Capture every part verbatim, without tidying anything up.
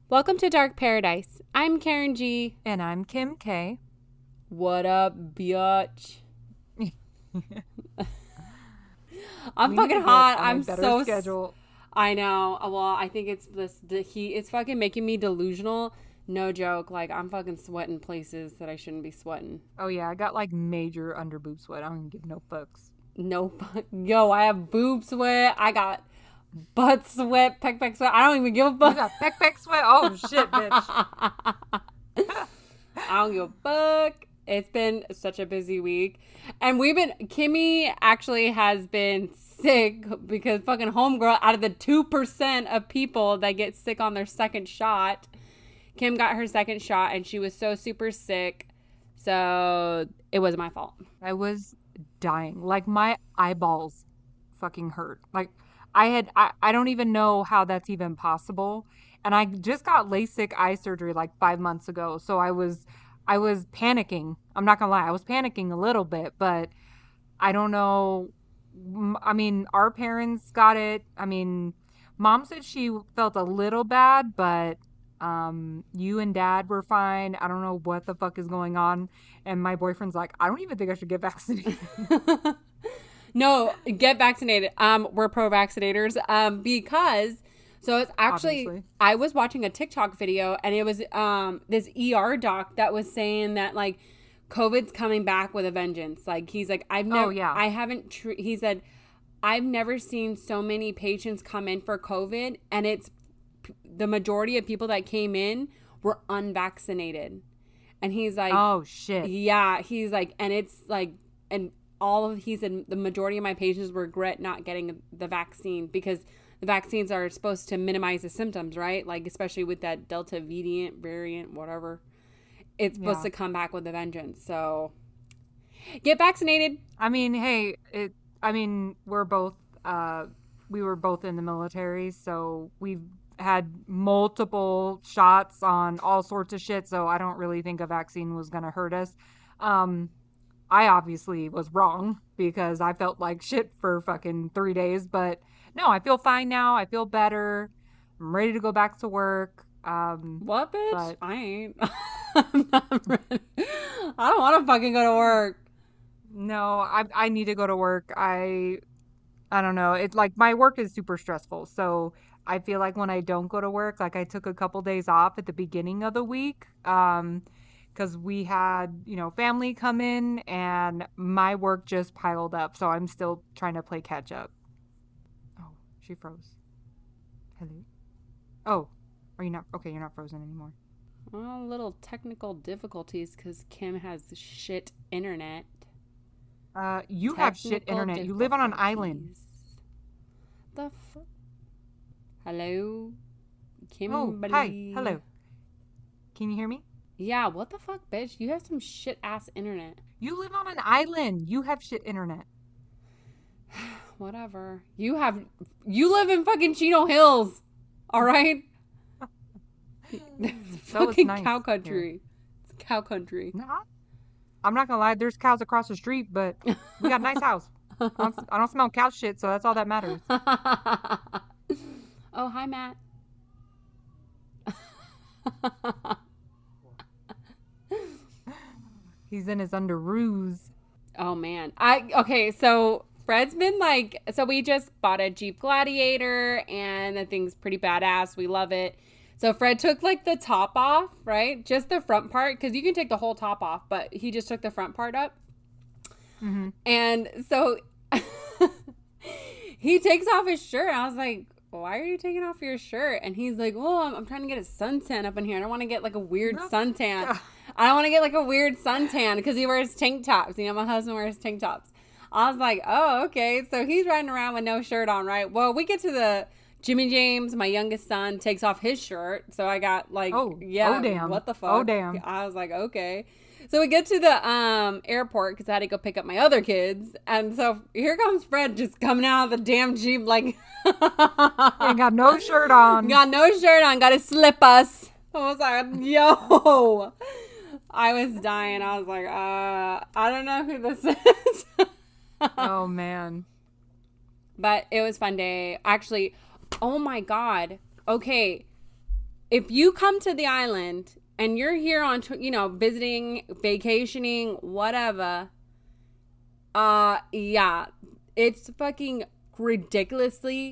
Welcome to Dark Paradise. I'm Karen G. And I'm Kim K. What up, biatch? I'm We fucking need to hot. get on a I'm better so. s- schedule. I know. Well, I think it's this. The heat. It's fucking making me delusional. No joke. Like I'm fucking sweating places that I shouldn't be sweating. Oh yeah, I got like major under boob sweat. I don't give no fucks. No. fu- Yo, I have boob sweat. I got butt sweat, peck peck sweat. I don't even give a You fuck. got peck peck sweat? Oh shit, bitch. I don't give a fuck. It's been such a busy week. And we've been, Kimmy actually has been sick because fucking homegirl, out of the two percent of people that get sick on their second shot, Kim got her second shot and she was so super sick. So it wasn't my fault. I was dying. Like my eyeballs fucking hurt. Like I had I, I don't even know how that's even possible. And I just got LASIK eye surgery like five months ago. So I was I was panicking. I'm not gonna lie, I was panicking a little bit, but I don't know. M- I mean, our parents got it. I mean, mom said she felt a little bad, but um, you and dad were fine. I don't know what the fuck is going on. And my boyfriend's like, I don't even think I should get vaccinated. No, get vaccinated. Um, we're pro vaccinators. Um, because so it's actually Obviously. I was watching a TikTok video and it was um this E R doc that was saying that like COVID's coming back with a vengeance. Like he's like I've never Oh, yeah. I haven't tr- he said I've never seen so many patients come in for COVID and it's the majority of people that came in were unvaccinated. And he's like Oh shit. yeah, he's like, and it's like, and all of, he said the majority of my patients regret not getting the vaccine because the vaccines are supposed to minimize the symptoms, right? Like, especially with that Delta variant, variant, whatever. It's supposed Yeah. to come back with a vengeance. So get vaccinated. I mean, hey, it. I mean, we're both. Uh, we were both in the military, so we've had multiple shots on all sorts of shit. So I don't really think a vaccine was gonna hurt us. Um, I obviously was wrong because I felt like shit for fucking three days. But no, I feel fine now. I feel better. I'm ready to go back to work. Um, What, bitch? But- I ain't. I'm not ready. I don't want to fucking go to work. No, I I need to go to work. I I don't know. It like my work is super stressful. So I feel like when I don't go to work, like I took a couple days off at the beginning of the week, um, because we had, you know, family come in and my work just piled up. So I'm still trying to play catch up. Oh, she froze. Hello. Oh, are you not okay? You're not frozen anymore. Well, little technical difficulties because Kim has shit internet. Uh, you have shit Technical internet. You live on an island. difficulties. The f- Hello? Oh, Kimberly. hi. Hello. Can you hear me? Yeah, what the fuck, bitch? You have some shit ass internet. You live on an island. You have shit internet. Whatever. You have. You live in fucking Chino Hills. All right? fucking nice cow here. country. It's cow country. Nah. I'm not gonna lie, there's cows across the street, but we got a nice house. I don't, I don't smell cow shit, so that's all that matters. Oh, hi, Matt. He's in his underoos. Oh man. I okay, so Fred's been like so we just bought a Jeep Gladiator and the thing's pretty badass. We love it. So Fred took like the top off, right? Just the front part cuz you can take the whole top off, but he just took the front part up. Mm-hmm. And so he takes off his shirt. I was like, "Why are you taking off your shirt?" And he's like, "Well, I'm, I'm trying to get a suntan up in here. I don't want to get like a weird No. suntan. I don't want to get like a weird suntan because he wears tank tops. You know, my husband wears tank tops." I was like, "Oh, okay." So he's riding around with no shirt on, right? Well, we get to the Jimmy James, my youngest son, takes off his shirt. So I got like, Oh, yeah, oh, damn. what the fuck? Oh, damn. I was like, okay. So we get to the um airport because I had to go pick up my other kids. And so here comes Fred just coming out of the damn Jeep like... Ain't got no shirt on. Got no shirt on. Got to slip us. I was like, yo. I was dying. I was like, uh, I don't know who this is. Oh, man. But it was a fun day. Actually, oh my God. Okay. if you come to the island and you're here on, you know, visiting, vacationing, whatever, uh, yeah, it's fucking ridiculously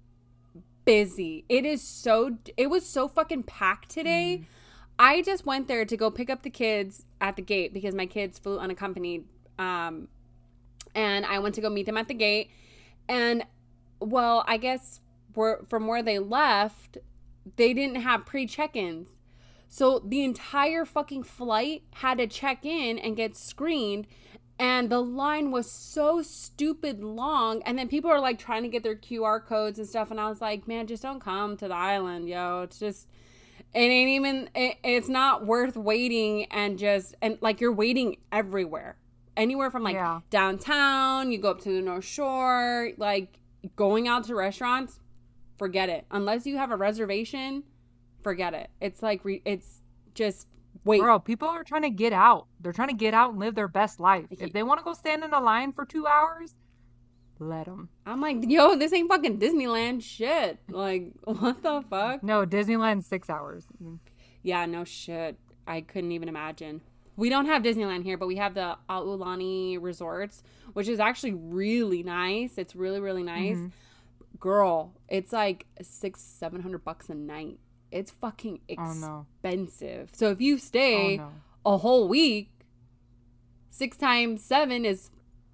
busy. It is so, it was so fucking packed today. Mm. I just went there to go pick up the kids at the gate because my kids flew unaccompanied. Um, and I went to go meet them at the gate. And, well, I guess we're, from where they left, they didn't have pre-check-ins. So the entire fucking flight had to check in and get screened. And the line was so stupid long. And then people are like trying to get their Q R codes and stuff. And I was like, man, just don't come to the island, yo. It's just, it ain't even, it, it's not worth waiting and just, and like you're waiting everywhere. Anywhere from like yeah. downtown, you go up to the North Shore, like going out to restaurants, forget it. Unless you have a reservation, forget it. It's like, re- it's just wait. Bro, people are trying to get out. They're trying to get out and live their best life. If they want to go stand in a line for two hours, let them. I'm like, yo, this ain't fucking Disneyland shit. Like, what the fuck? No, Disneyland's six hours. Yeah, no shit. I couldn't even imagine. We don't have Disneyland here, but we have the Aulani Resorts, which is actually really nice. It's really, really nice. Mm-hmm. Girl, it's like six, seven hundred bucks a night. It's fucking expensive. Oh, no. So if you stay oh, no. a whole week, six times seven is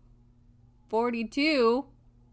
forty-two,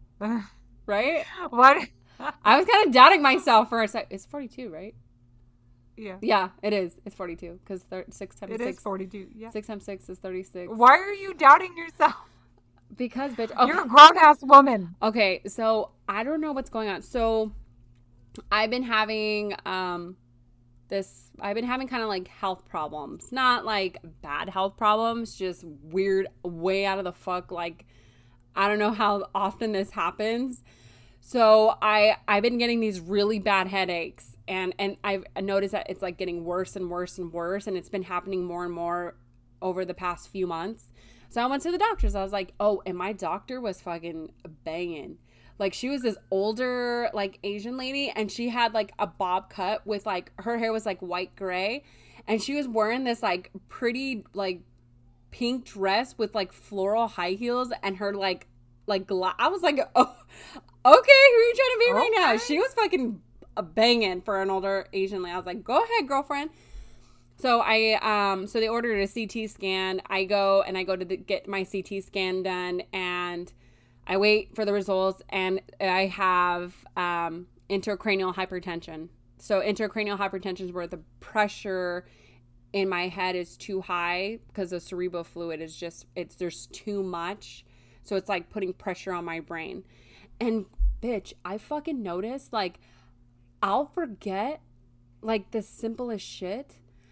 right? What? I was kind of doubting myself for a sec. It's forty-two, right? Yeah. Yeah, it is. It's forty-two because thir- six times it six. It is forty-two. Yeah. Six times six is thirty-six. Why are you doubting yourself? Because, bitch. Okay. You're a grown ass woman. Okay, so I don't know what's going on. So I've been having um this. I've been having kind of like health problems, not like bad health problems, just weird, way out of the fuck. Like I don't know how often this happens. So I I've been getting these really bad headaches. And and I've noticed that it's like getting worse and worse and worse. And it's been happening more and more over the past few months. So I went to the doctors. I was like, oh, and my doctor was fucking banging. Like she was this older like Asian lady. And she had like a bob cut with like, her hair was like white gray. And she was wearing this like pretty like pink dress with like floral high heels. And her like, like, gla- I was like, oh, okay, who are you trying to be right okay. now? She was fucking a banging for an older Asian lady. I was like, go ahead, girlfriend. So I, um, so they ordered a C T scan. I go and I go to the, get my C T scan done, and I wait for the results, and I have um, intracranial hypertension. So intracranial hypertension is where the pressure in my head is too high because the cerebral fluid is just, it's there's too much. So it's like putting pressure on my brain. And bitch, I fucking noticed like I'll forget like the simplest shit,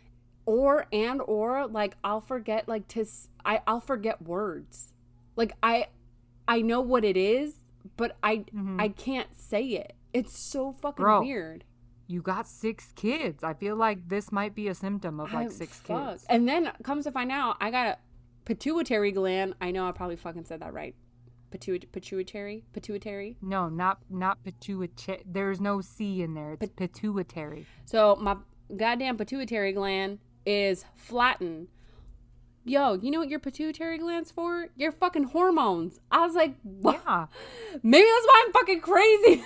or and or like I'll forget like to I I'll forget words. Like I I know what it is, but I mm-hmm. I can't say it. It's so fucking Bro, weird. You got six kids. I feel like this might be a symptom of like I, six fuck. kids. And then comes to find out, I got a pituitary gland. I know I probably fucking said that right. Pituit- pituitary? Pituitary? No, not not pituitary. There's no C in there. It's Pit- pituitary. So my goddamn pituitary gland is flattened. Yo, you know what your pituitary gland's for? Your fucking hormones. I was like, what? Yeah. Maybe that's why I'm fucking crazy.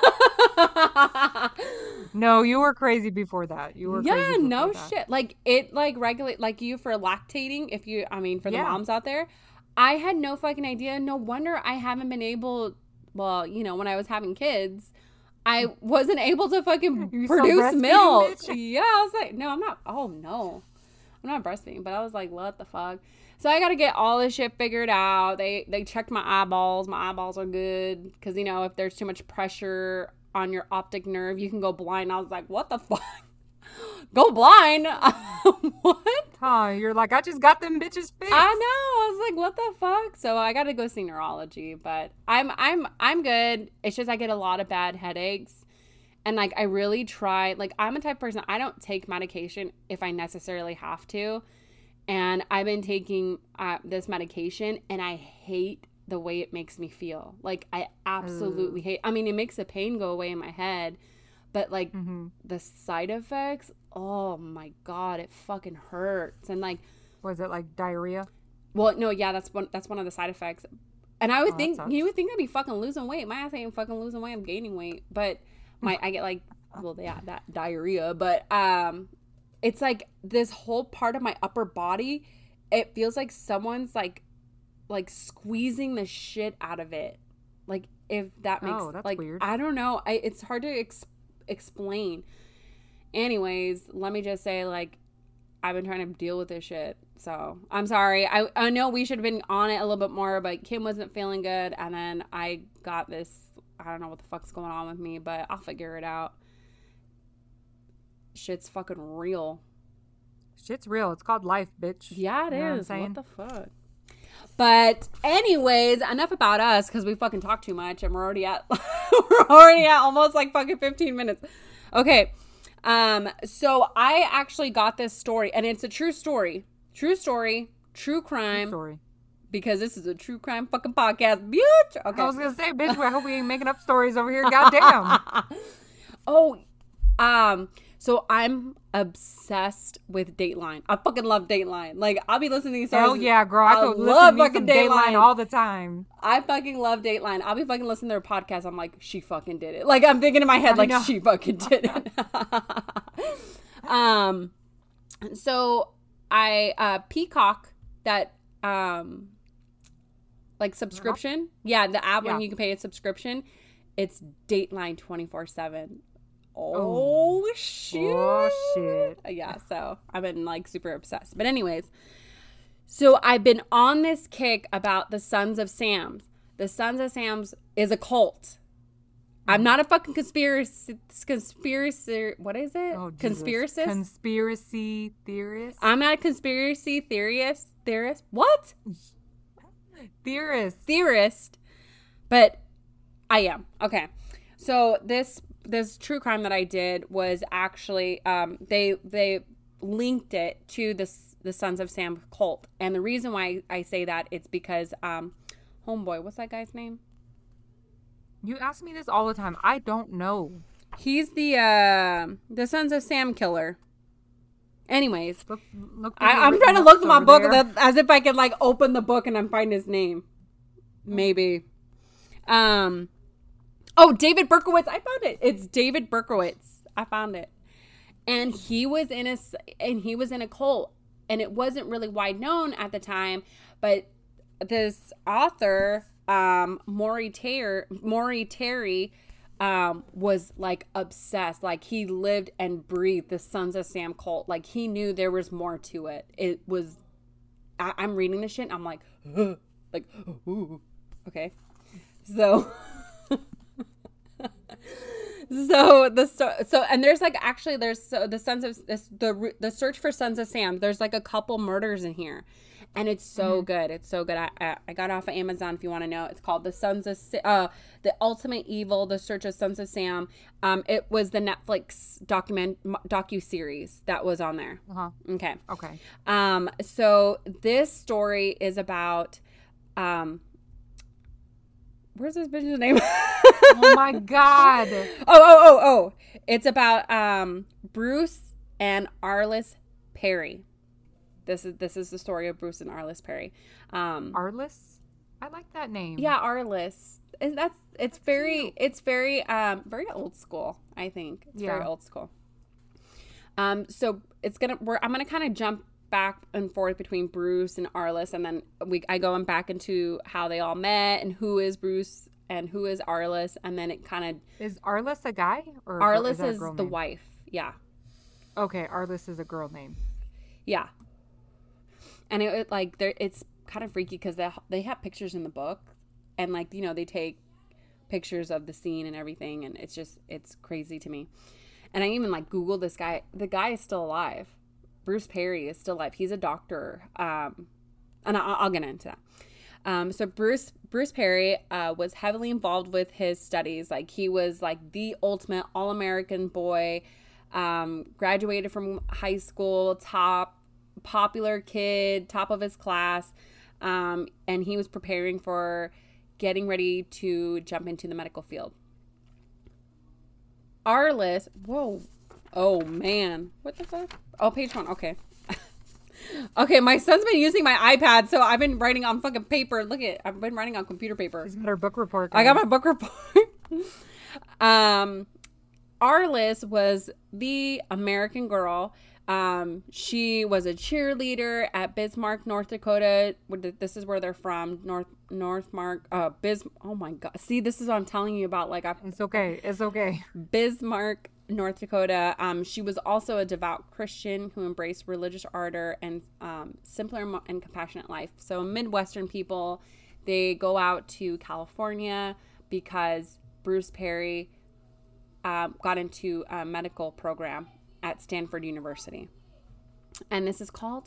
No, you were crazy before that. You were yeah, crazy before no that. shit. Like it like regulate like you for lactating. If you, I mean, for the yeah. moms out there. I had no fucking idea. No wonder I haven't been able, well, you know, when I was having kids, I wasn't able to fucking You're produce milk. Yeah, I was like, no, I'm not. Oh, no. I'm not breastfeeding. But I was like, what the fuck? So I got to get all this shit figured out. They they checked my eyeballs. My eyeballs are good. Because, you know, if there's too much pressure on your optic nerve, you can go blind. I was like, what the fuck? Go blind? What? Huh, you're like, I just got them bitches fixed. I know. I was like, what the fuck? So I got to go see neurology, but I'm I'm I'm good. It's just I get a lot of bad headaches. And like I really try, like I'm a type of person, I don't take medication if I necessarily have to. And I've been taking uh, this medication and I hate the way it makes me feel. Like I absolutely Ugh. hate. I mean, it makes the pain go away in my head, but like Mm-hmm. the side effects, oh my God, it fucking hurts. And like, Was it like diarrhea? well, no, yeah, that's one, that's one of the side effects. And I would Oh, that think, sucks. you would think I'd be fucking losing weight. My ass ain't fucking losing weight. I'm gaining weight. But my, I get like, well, yeah, that diarrhea. But um, it's like this whole part of my upper body, it feels like someone's like, like squeezing the shit out of it. Like, if that makes, Oh, that's like, weird. I don't know. I, it's hard to ex- explain. Anyways, let me just say, like, I've been trying to deal with this shit. So I'm sorry. I, I know we should have been on it a little bit more, but Kim wasn't feeling good. And then I got this. I don't know what the fuck's going on with me, but I'll figure it out. Shit's fucking real. Shit's real. It's called life, bitch. Yeah, it You know what I'm is. What, saying? the fuck? But anyways, enough about us because we fucking talk too much and we're already at we're already at almost like fucking fifteen minutes. Okay. Um, so I actually got this story, and it's a true story. True story, true crime, Story. because this is a true crime fucking podcast, bitch. Okay. I was gonna say, bitch, I hope we ain't making up stories over here. Goddamn. Oh, um, so I'm obsessed with Dateline. I fucking love Dateline. Like, I'll be listening to these stories. Hell yeah, girl. I, I could love listen to fucking some Dateline Dateline. all the time. I fucking love Dateline. I'll be fucking listening to their podcast. I'm like, she fucking did it. Like, I'm thinking in my head, I like, know. she fucking did it. um, so I, uh, Peacock, that, um, like subscription. Yeah, the app when Yeah. you can pay a subscription. It's Dateline twenty-four seven. Oh. Oh, shit. Oh, shit. Yeah, so I've been like super obsessed. But anyways, so I've been on this kick about the Sons of Sam's. The Sons of Sam's is a cult. I'm not a fucking conspiracy conspiracy what is it? Oh, Jesus. Conspiracist? Conspiracy theorist. I'm not a conspiracy theorist. Theorist? What? Theorist. Theorist. But I am. Okay. So this this true crime that I did was actually um they they linked it to the the Sons of Sam cult. And the reason why I say that it's because um homeboy, what's that guy's name? You ask me this all the time. I don't know. He's the uh the Sons of Sam killer. Anyways, Look, look through I, your I'm trying to written look notes at my over book there. that, as if I could like open the book and I'm find his name. Maybe. Um. Oh, David Berkowitz. I found it. It's David Berkowitz. I found it. And he was in a and he was in a cult, and it wasn't really wide known at the time. But this author, um, Maury Terry, Maury Terry, um, was like obsessed. Like he lived and breathed the Sons of Sam cult. Like he knew there was more to it. It was. I, I'm reading this shit. And I'm like, like, ooh. Okay. So. So the so and there's like actually there's so the Sons of this the the search for Sons of Sam. There's like a couple murders in here, and it's so mm-hmm. good. It's so good. I, I I got it off of Amazon if you want to know. It's called the Sons of uh the Ultimate Evil: The Search of Sons of Sam. Um, it was the Netflix document docu series that was on there. Uh-huh. Okay. Okay. Um. So this story is about um. Where's this bitch's name? Oh my God. Oh, oh, oh, oh. It's about um, Bruce and Arliss Perry. This is this is the story of Bruce and Arliss Perry. Um, Arliss? I like that name. yeah, Arliss. And that's it's very cute. it's very um very old school, I think. It's Yeah. very old school. Um so it's going to we're I'm going to kind of jump back and forth between Bruce and Arliss, and then we I go back into how they all met and who is Bruce and who is Arliss, and then it kind of Is Arliss a guy or a, Arliss is, that a is girl the name? wife. Yeah. Okay, Arliss is a girl name. Yeah. And it, it like there it's kind of freaky because they they have pictures in the book, and like you know they take pictures of the scene and everything, and it's just it's crazy to me. And I even like Googled this guy. The guy is still alive. Bruce Perry is still alive. He's a doctor. Um, and I'll, I'll get into that. Um, so Bruce Bruce Perry uh, was heavily involved with his studies. Like he was like the ultimate all-American boy. Um, graduated from high school, top popular kid, top of his class. Um, and he was preparing for getting ready to jump into the medical field. Arliss, whoa. Oh, man. What the fuck? Oh, page one. Okay. Okay, my son's been using my iPad, so I've been writing on fucking paper. Look at, I've been writing on computer paper. She's got her book report. I got my book report. um, Arliss was the American girl. Um, she was a cheerleader at Bismarck, North Dakota. This is where they're from. North, Northmark, uh, Bis. Oh my God. See, this is what I'm telling you about. Like, I, It's okay. It's okay. Bismarck, North Dakota. Um, she was also a devout Christian who embraced religious ardor and um, simpler and compassionate life. So Midwestern people, they go out to California because Bruce Perry um, got into a medical program at Stanford University. And this is called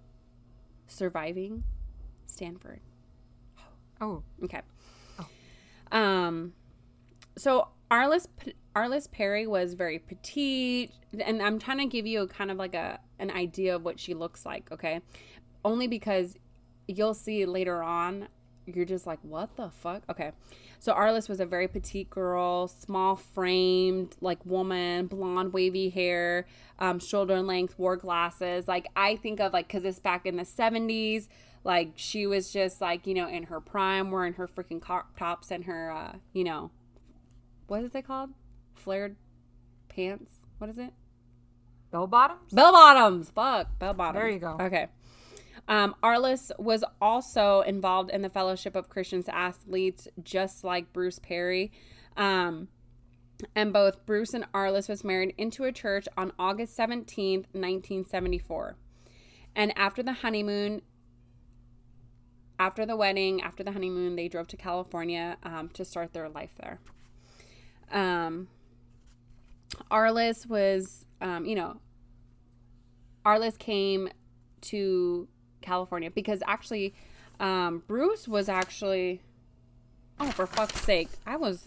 Surviving Stanford. Oh. Okay. Oh. Um, so Arliss Arliss Perry was very petite, and I'm trying to give you a kind of like a an idea of what she looks like, okay? Only because you'll see later on, you're just like, what the fuck? Okay. So Arliss was a very petite girl, small framed, like woman, blonde, wavy hair, um, shoulder length, wore glasses. Like I think of like, cause it's back in the seventies, like she was just like, you know, in her prime, wearing her freaking crop tops and her, uh, you know, what is it called? Flared pants. What is it? Bell bottoms? Bell bottoms. Fuck. Bell bottoms. There you go. Okay. Um, Arliss was also involved in the Fellowship of Christian Athletes, just like Bruce Perry. Um, and both Bruce and Arliss was married into a church on August seventeenth, nineteen seventy-four. And after the honeymoon, after the wedding, after the honeymoon, they drove to California um, to start their life there. Um, Arliss was, um, you know, Arliss came to California because actually um Bruce was actually oh for fuck's sake I was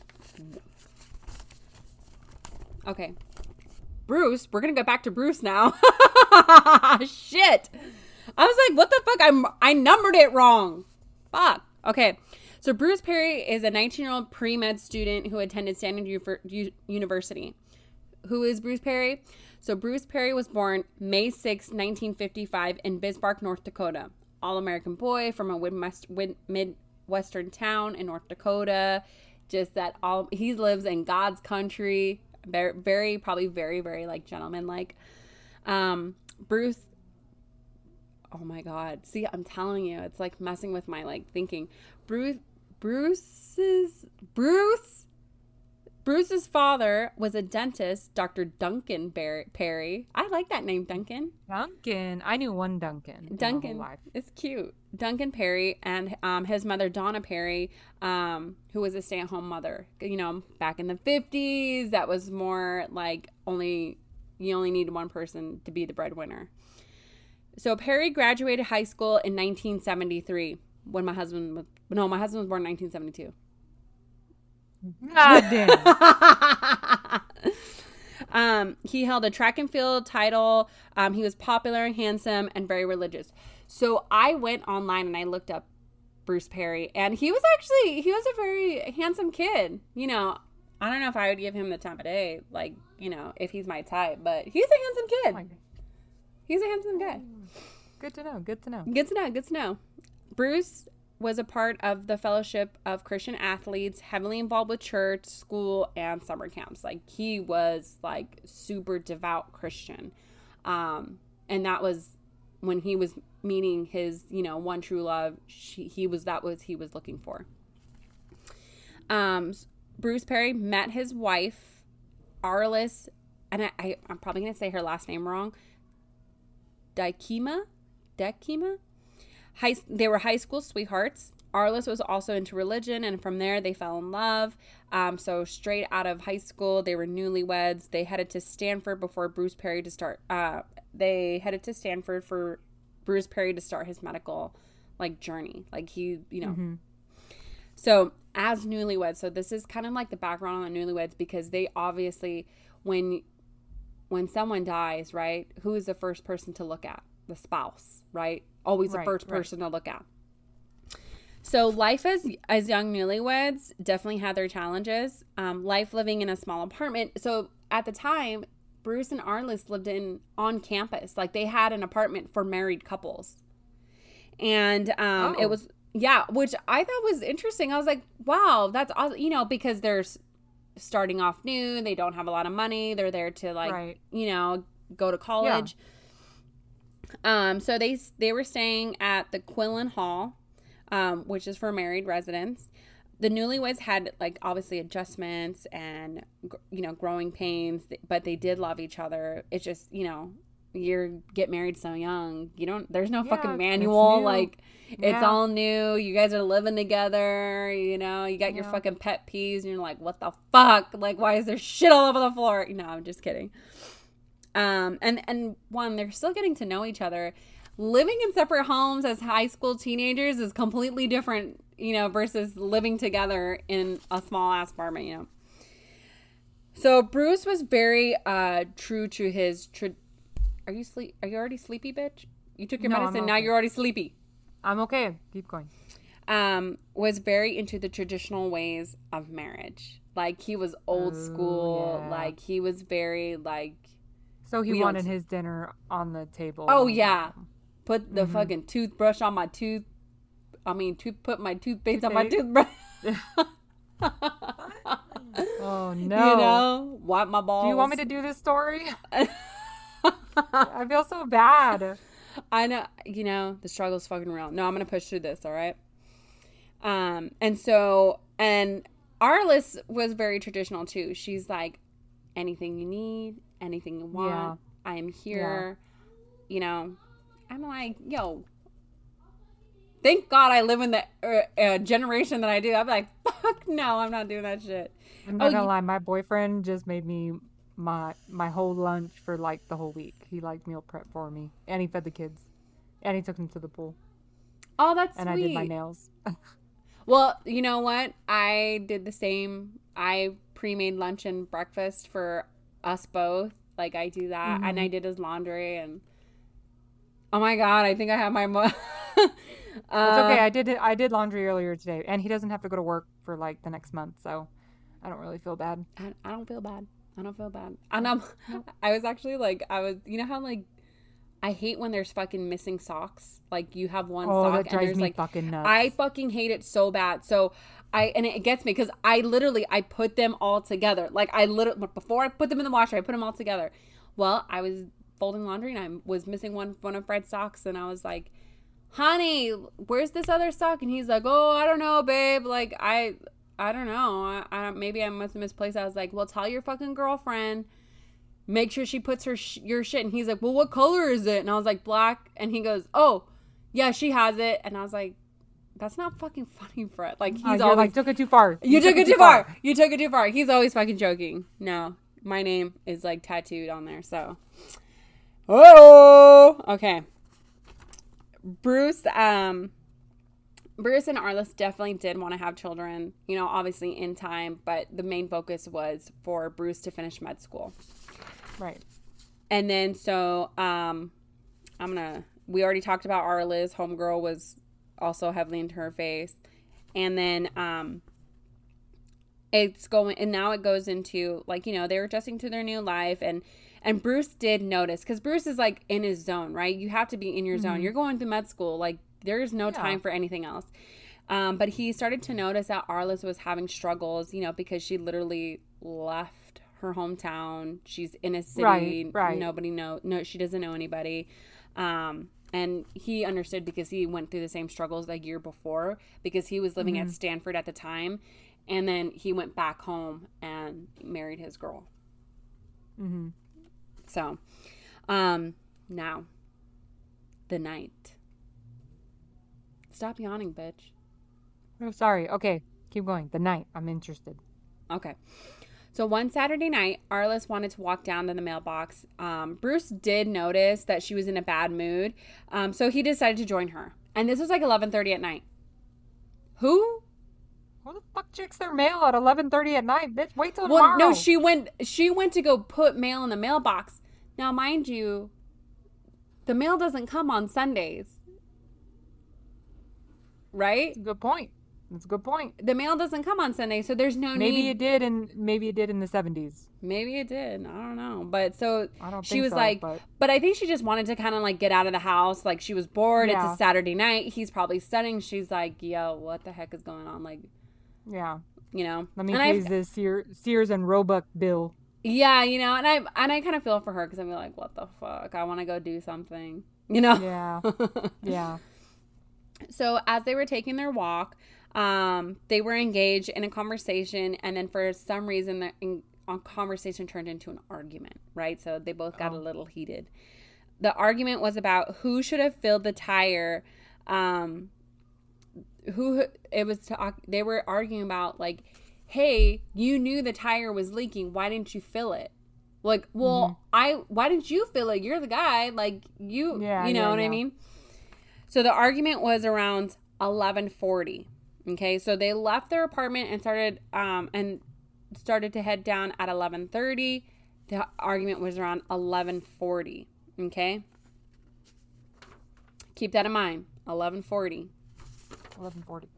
okay Bruce we're gonna go back to Bruce now. Shit, I was like, what the fuck, I'm I numbered it wrong. Fuck. Okay, so Bruce Perry is a nineteen year old pre-med student who attended Stanford U- University. Who is Bruce Perry? So Bruce Perry was born May sixth, nineteen fifty-five in Bismarck, North Dakota. All-American boy from a Midwest, Midwestern town in North Dakota. Just that all he lives in God's country. Very, very probably very, very like gentleman-like. Um, Bruce. Oh my God. See, I'm telling you, it's like messing with my like thinking. Bruce, Bruce's, Bruce. Bruce's father was a dentist, Doctor Duncan Bar- Perry. I like that name, Duncan. Duncan. I knew one Duncan. Duncan. It's cute. Duncan Perry, and um, his mother, Donna Perry, um, who was a stay-at-home mother. You know, back in the fifties, that was more like only, you only needed one person to be the breadwinner. So Perry graduated high school in nineteen seventy-three when my husband was, no, my husband was born in nineteen seventy-two. God damn. um, he held a track and field title. Um, he was popular, handsome, and very religious. So I went online and I looked up Bruce Perry, and he was actually, he was a very handsome kid. You know, I don't know if I would give him the time of day, like, you know, if he's my type, but he's a handsome kid. Oh, he's a handsome guy. Good to know. Good to know. Good to know. Good to know. Bruce was a part of the Fellowship of Christian Athletes, heavily involved with church, school, and summer camps. Like, he was, like, super devout Christian. Um, and that was when he was meeting his, you know, one true love. She, he was, that was, he was looking for. Um, Bruce Perry met his wife, Arliss, and I, I, I'm probably going to say her last name wrong. Dykema? Dekema? High, they were high school sweethearts. Arliss was also into religion, and from there they fell in love. Um, so straight out of high school, they were newlyweds. They headed to Stanford before Bruce Perry to start. Uh, they headed to Stanford for Bruce Perry to start his medical like journey. Like he, you know. Mm-hmm. So as newlyweds, so this is kind of like the background on the newlyweds, because they obviously, when when someone dies, right, who is the first person to look at? The spouse, right? Always the right, first person right. to look at. So life as as young newlyweds definitely had their challenges. Um, life living in a small apartment. So at the time, Bruce and Arliss lived in on campus. Like, they had an apartment for married couples. And um, Oh. it was, yeah, which I thought was interesting. I was like, wow, that's awesome. You know, because they're s- starting off new. They don't have a lot of money. They're there to, like, Right. you know, go to college. Um, so they they were staying at the Quillen Hall, um, which is for married residents. The newlyweds had, like, obviously adjustments and, you know, growing pains, but they did love each other. It's just, you know, you get married so young. You don't, there's no Yeah, fucking it's manual. new. Like, it's Yeah. all new. You guys are living together, you know, you got your Yeah. fucking pet peeves and you're like, what the fuck? Like, why is there shit all over the floor? No, I'm just kidding. Um, and, and one, they're still getting to know each other. Living in separate homes as high school teenagers is completely different, you know, versus living together in a small ass apartment, you know. So Bruce was very uh, true to his. Tra- are you sleep? Are you already sleepy, bitch? You took your No, I'm medicine. Now okay. you're already sleepy. I'm okay. Keep going. Um, was very into the traditional ways of marriage. Like, he was old Oh, school. yeah. Like, he was very like. So he We don't- wanted his dinner on the table. Oh when he got yeah. home. Put the Mhm. fucking toothbrush on my tooth. I mean, tooth. Put my toothpaste on my Toothpaste? toothbrush. Oh no. You know, wipe my balls. Do you want me to do this story? I feel so bad. I know. You know, the struggle's fucking real. No, I'm gonna push through this. All right. Um, and so, and Arliss was very traditional too. She's like, anything you need, anything you want, Yeah. I am here. You know, I'm like, yo, thank God I live in the uh, uh, generation that I do. I'm like, fuck no, I'm not doing that shit. I'm not Oh, gonna you- lie, my boyfriend just made me my my whole lunch for like the whole week. He like meal prep for me, and he fed the kids, and he took them to the pool, Oh, that's and sweet. I did my nails. Well, you know what? I did the same. I pre-made lunch and breakfast for us both. Like, I do that, and I did his laundry, and oh my God, I think I have my. Mo- uh, It's okay. I did it. I did laundry earlier today, and he doesn't have to go to work for like the next month, so I don't really feel bad. I, I don't feel bad. I don't feel bad. And I'm, I was actually like, I was, you know how like, I hate when there's fucking missing socks. Like, you have one Oh, sock that and drives there's me like, fucking nuts. I fucking hate it so bad. So I, and it gets me because I literally, I put them all together. Like, I literally, before I put them in the washer, I put them all together. Well, I was folding laundry and I was missing one, one of Fred's socks. And I was like, honey, where's this other sock? And he's like, oh, I don't know, babe. Like, I, I don't know. I, I maybe I must have misplaced. I was like, well, tell your fucking girlfriend. Make sure she puts her sh- your shit. And he's like, well, what color is it? And I was like, black. And he goes, oh, yeah, she has it. And I was like, that's not fucking funny, Fred. Like, he's Uh, you're always like took it too far. you, took, it too far. You took it too far. He's always fucking joking. No, my name is like tattooed on there. So, oh, okay. Bruce, um, Bruce and Arliss definitely did want to have children. You know, obviously in time, but the main focus was for Bruce to finish med school. Right. And then so, um, I'm gonna. We already talked about Arliss. Homegirl was also heavily into her face, and then um, it's going. And now it goes into like you know they're adjusting to their new life, and and Bruce did notice because Bruce is like in his zone, right? You have to be in your zone. You're going through med school, like there is no Yeah. time for anything else. Um, but he started to notice that Arliss was having struggles, you know, because she literally left her hometown. She's in a city. Right, right. Nobody know. No, she doesn't know anybody. Um, and he understood because he went through the same struggles a year before because he was living at Stanford at the time. And then he went back home and married his girl. Mm-hmm. So, um, now, the night. Stop yawning, bitch. Oh, sorry. Okay, keep going. The night. I'm interested. Okay. So one Saturday night, Arliss wanted to walk down to the mailbox. Um, Bruce did notice that she was in a bad mood, um, so he decided to join her. And this was like eleven thirty at night. Who? Who the fuck checks their mail at eleven thirty at night? Bitch, wait till Well, tomorrow. no, she went. She went to go put mail in the mailbox. Now, mind you, the mail doesn't come on Sundays, right? That's a good point. That's a good point. The mail doesn't come on Sunday, so there's no maybe need. it did, and maybe it did in the seventies. Maybe it did. I don't know. But so I don't she think was so, like, but... but I think she just wanted to kind of like get out of the house. Like she was bored. Yeah. It's a Saturday night. He's probably studying. She's like, yo, what the heck is going on? Like, yeah, you know. let me and please I've, this Sear, Sears and Roebuck bill. Yeah, you know, and I and I kind of feel for her because I'm like, what the fuck? I want to go do something, you know. Yeah, yeah. So as they were taking their walk, um, they were engaged in a conversation, and then for some reason, the in, a conversation turned into an argument, right? So they both got Oh. a little heated. The argument was about who should have filled the tire. Um, who it was? To, they were arguing about like, hey, you knew the tire was leaking. Why didn't you fill it? Like, well, mm-hmm. I. Why didn't you fill it? You're the guy. Like you. Yeah, you know yeah, what yeah. I mean? So the argument was around eleven forty. Okay, so they left their apartment and started um and started to head down at eleven thirty. The argument was around eleven forty. Okay, keep that in mind. eleven forty. eleven forty.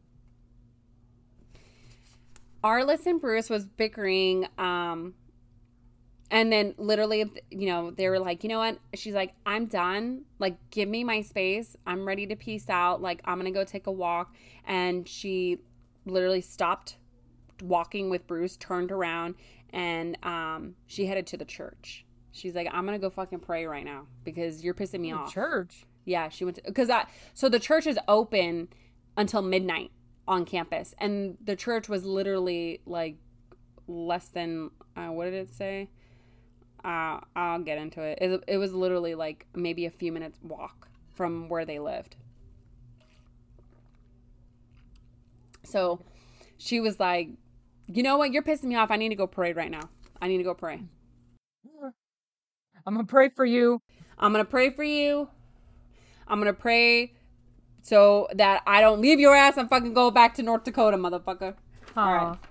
Arliss and Bruce was bickering. Um, And then literally, you know, they were like, you know what? She's like, I'm done. Like, give me my space. I'm ready to peace out. Like, I'm going to go take a walk. And she literally stopped walking with Bruce, turned around, and um, she headed to the church. She's like, I'm going to go fucking pray right now because you're pissing me The off. church? Yeah, she went to, because I, so the church is open until midnight on campus. And the church was literally like less than, uh, what did it say? Uh, I'll get into it. it. It was literally like maybe a few minutes walk from where they lived. So she was like, you know what? You're pissing me off. I need to go pray right now. I need to go pray. I'm going to pray for you. I'm going to pray for you. I'm going to pray so that I don't leave your ass and fucking go back to North Dakota, motherfucker. Huh. All right.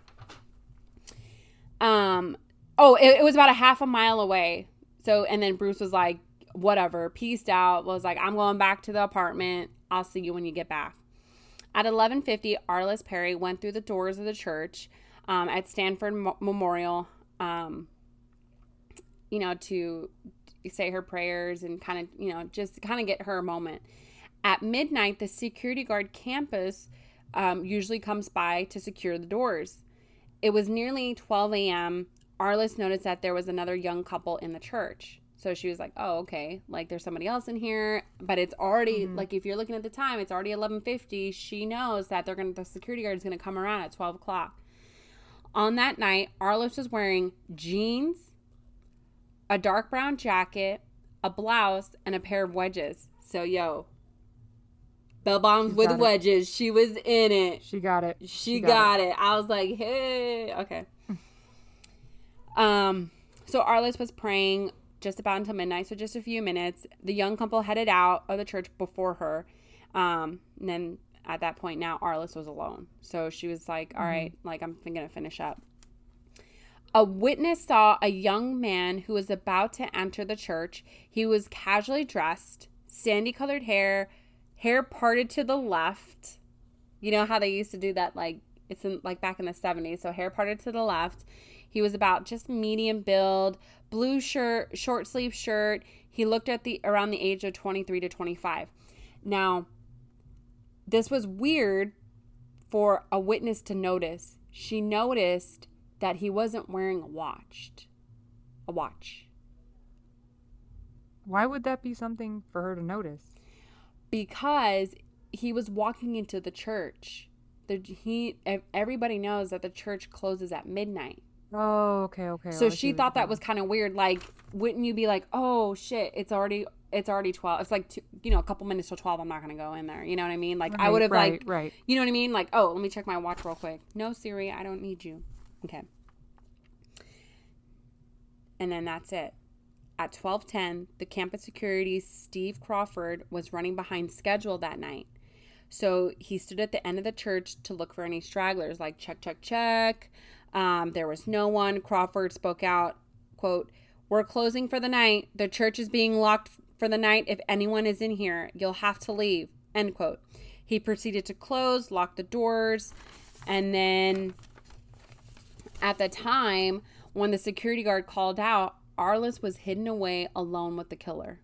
Um... Oh, it, it was about a half a mile away. So, and then Bruce was like, whatever, peaced out, was like, I'm going back to the apartment. I'll see you when you get back. At eleven fifty, Arliss Perry went through the doors of the church um, at Stanford Mo- Memorial, um, you know, to say her prayers and kind of, you know, just kind of get her a moment. At midnight, the security guard campus um, usually comes by to secure the doors. It was nearly twelve a.m., Arliss noticed that there was another young couple in the church. So she was like, oh, okay. Like, there's somebody else in here. But it's already, mm-hmm. like, if you're looking at the time, it's already eleven fifty. She knows that they're gonna, the security guard is going to come around at twelve o'clock. On that night, Arliss was wearing jeans, a dark brown jacket, a blouse, and a pair of wedges. So, yo, bell bottoms with wedges. She was in it. She got it. She, she got, got it. it. I was like, hey, okay. Um, so Arliss was praying just about until midnight, so just a few minutes. The young couple headed out of the church before her. Um, and then at that point now, Arliss was alone. So she was like, all mm-hmm. right, like, I'm going to finish up. A witness saw a young man who was about to enter the church. He was casually dressed, sandy-colored hair, hair parted to the left. You know how they used to do that, like, it's in, like back in the seventies, so hair parted to the left. He was about just medium build, blue shirt, short sleeve shirt. He looked at the around the age of twenty-three to twenty-five. Now, this was weird for a witness to notice. She noticed that he wasn't wearing a watch. A watch. Why would that be something for her to notice? Because he was walking into the church. The, he everybody knows that the church closes at midnight. Oh, okay, okay. So she thought that was kind of weird. Like, wouldn't you be like, oh shit, it's already it's already twelve. It's like two, you know, a couple minutes till twelve. I'm not gonna go in there. You know what I mean? Like, right, I would have right, like, right. You know what I mean? Like, oh, let me check my watch real quick. No, Siri, I don't need you. Okay. And then that's it. At twelve ten, the campus security Steve Crawford was running behind schedule that night. So he stood at the end of the church to look for any stragglers. Like, check, check, check. Um, there was no one. Crawford spoke out, quote, "We're closing for the night. The church is being locked for the night. If anyone is in here, you'll have to leave," end quote. He proceeded to close, lock the doors, and then at the time when the security guard called out, Arliss was hidden away alone with the killer,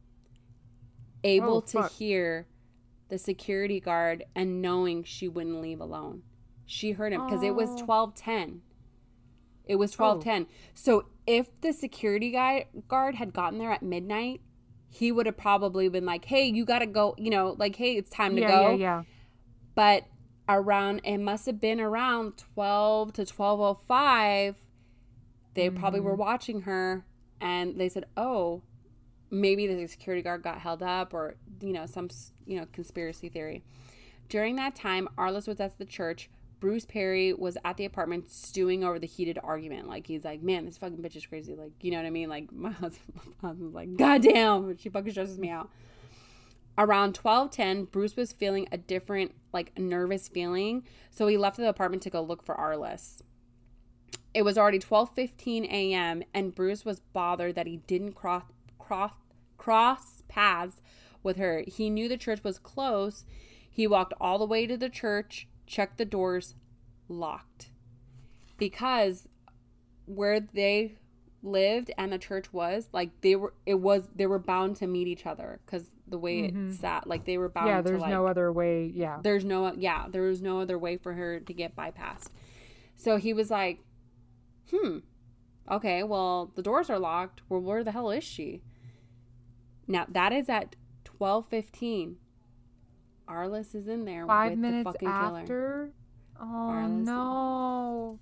able Oh, to fuck. hear the security guard and knowing she wouldn't leave alone. She heard him because it was Oh. twelve ten. It was twelve ten. So if the security guy guard had gotten there at midnight, he would have probably been like, hey, you got to go, you know, like, hey, it's time to Yeah, go. yeah, yeah. But around, it must have been around twelve to twelve oh five. They probably were watching her and they said, oh, maybe the security guard got held up or, you know, some, you know, conspiracy theory. During that time, Arliss was at the church. Bruce Perry was at the apartment stewing over the heated argument. Like, he's like, man, this fucking bitch is crazy. Like, you know what I mean? Like, my husband, my husband's like, goddamn, she fucking stresses me out. Around twelve ten, Bruce was feeling a different, like, nervous feeling. So he left the apartment to go look for Arliss. It was already twelve fifteen a.m. and Bruce was bothered that he didn't cross, cross, cross paths with her. He knew the church was close. He walked all the way to the church, checked the doors, locked. Because where they lived and the church was, like, they were, it was, they were bound to meet each other because the way Mhm. it sat, like, they were bound Yeah, to, there's like, no other way. Yeah. there's no, yeah, there was no other way for her to get bypassed. So he was like, hmm, okay, well, the doors are locked. Well, where the hell is she? Now, that is at twelve fifteen. Arliss is in there Five with minutes the fucking killer. after? Oh, Arliss- no.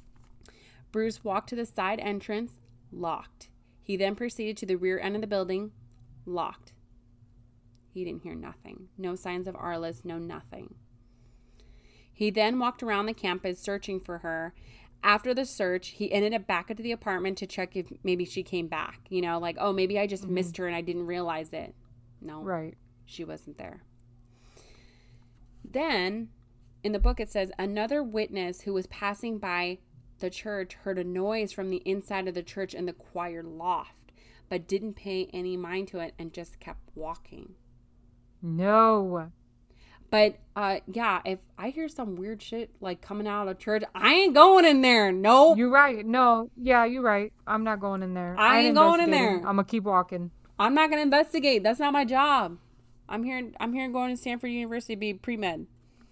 Bruce walked to the side entrance, locked. He then proceeded to the rear end of the building, locked. He didn't hear nothing. No signs of Arliss, no nothing. He then walked around the campus searching for her. After the search, he ended up back into the apartment to check if maybe she came back. You know, like, oh, maybe I just Mhm. missed her and I didn't realize it. No, Right. she wasn't there. Then, in the book, it says, another witness who was passing by the church heard a noise from the inside of the church in the choir loft, but didn't pay any mind to it and just kept walking. No. But, uh, yeah, if I hear some weird shit, like, coming out of church, I ain't going in there. Nope. You're right. No. Yeah, you're right. I'm not going in there. I ain't going in there. I'm going to keep walking. I'm not going to investigate. That's not my job. I'm here, I'm here going to Stanford University to be pre-med.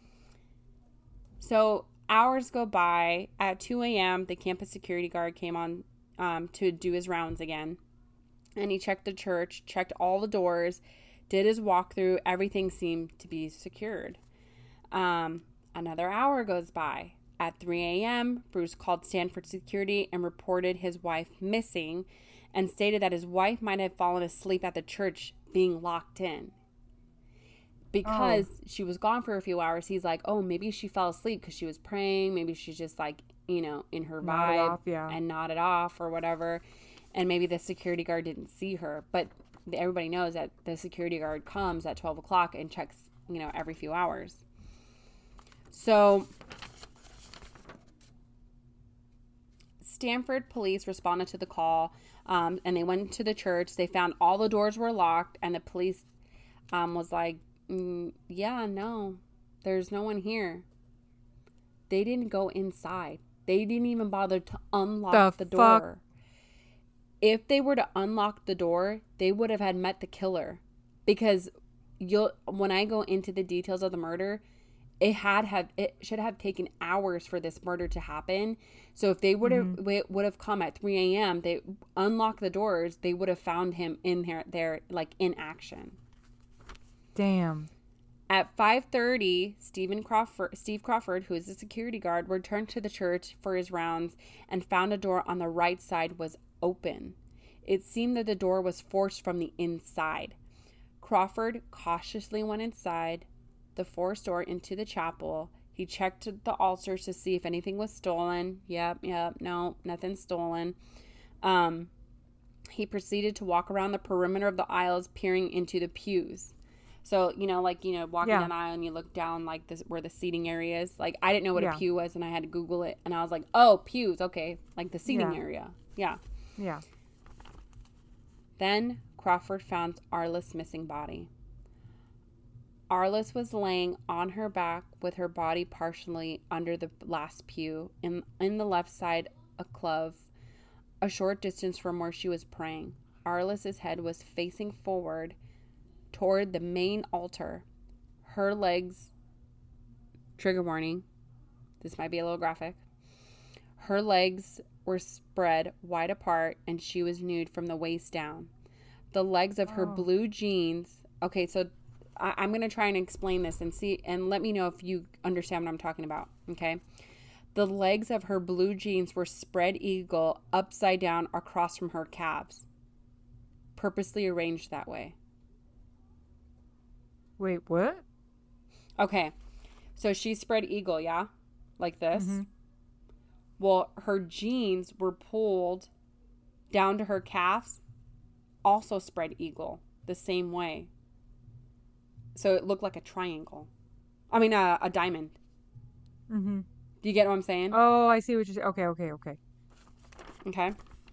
So, hours go by. At two a.m., the campus security guard came on um, to do his rounds again. And he checked the church, checked all the doors, did his walkthrough. Everything seemed to be secured. Um, another hour goes by. At three a.m., Bruce called Stanford security and reported his wife missing and stated that his wife might have fallen asleep at the church being locked in. Because oh. she was gone for a few hours, he's like, oh, maybe she fell asleep because she was praying. Maybe she's just like, you know, in her nodded vibe off, yeah. and nodded off or whatever. And maybe the security guard didn't see her. But everybody knows that the security guard comes at twelve o'clock and checks, you know, every few hours. So Stanford police responded to the call, um, and they went to the church. They found all the doors were locked, and the police um, was like, mm, yeah, no, there's no one here. They didn't go inside. They didn't even bother to unlock the, the door. Fuck? If they were to unlock the door, they would have had met the killer. Because you'll when I go into the details of the murder, it had have it should have taken hours for this murder to happen. So if they would have mm-hmm. would have come at three a.m., they unlocked the doors, they would have found him in there there like in action. Damn. At five thirty, Stephen Crawford, Steve Crawford, who is the security guard, returned to the church for his rounds and found a door on the right side was open. It seemed that the door was forced from the inside. Crawford cautiously went inside the forced door into the chapel. He checked the altars to see if anything was stolen. Yep, yep, no, nothing stolen. Um, he proceeded to walk around the perimeter of the aisles, peering into the pews. So, you know, like, you know, walking yeah. down the aisle and you look down, like, this where the seating area is. Like, I didn't know what yeah. a pew was, and I had to Google it. And I was like, oh, pews, okay. Like, the seating yeah. area. Yeah. Yeah. Then Crawford found Arliss' missing body. Arliss was laying on her back with her body partially under the last pew in, in the left side a clove, a short distance from where she was praying. Arliss's head was facing forward toward the main altar. Her legs, trigger warning, this might be a little graphic. Her legs were spread wide apart and she was nude from the waist down. The legs of her Oh. blue jeans. Okay, so I, I'm going to try and explain this and see, and let me know if you understand what I'm talking about. Okay. The legs of her blue jeans were spread eagle upside down across from her calves, purposely arranged that way. Wait, what? Okay. So she spread eagle, yeah? Like this. Mm-hmm. Well, her jeans were pulled down to her calves, also spread eagle, the same way. So it looked like a triangle. I mean, a, a diamond. Mm-hmm. Do you get what I'm saying? Oh, I see what you're saying. Okay, okay, okay. Okay.